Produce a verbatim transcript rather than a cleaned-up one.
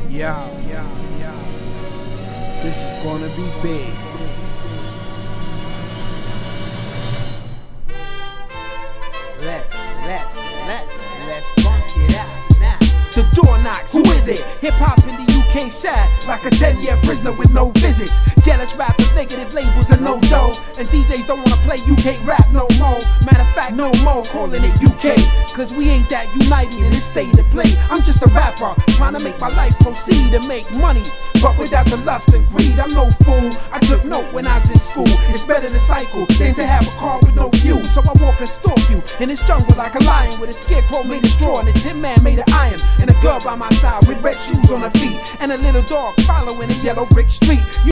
Yeah, yeah, yeah. This is gonna be big. Let's, let's, let's, let's funk it out now. The door knocks, who is it? Hip-hop in the U K sad, like a ten-year prisoner with no visits. Jealous rappers, negative labels and no dough. And D Js don't wanna play U K rap no more. Matter of fact, no more, calling it U K. Cause we ain't that united in this state of play. I'm just a rapper, trying to make my life proceed and make money, but without the lust and greed. I'm no fool, I took note when I was in school. It's better to cycle than to have a car with no fuel. So I walk and stalk you in this jungle like a lion, with a scarecrow made of straw and a tin man made of iron, and a girl by my side with red shoes on her feet, and a little dog following a yellow brick street. You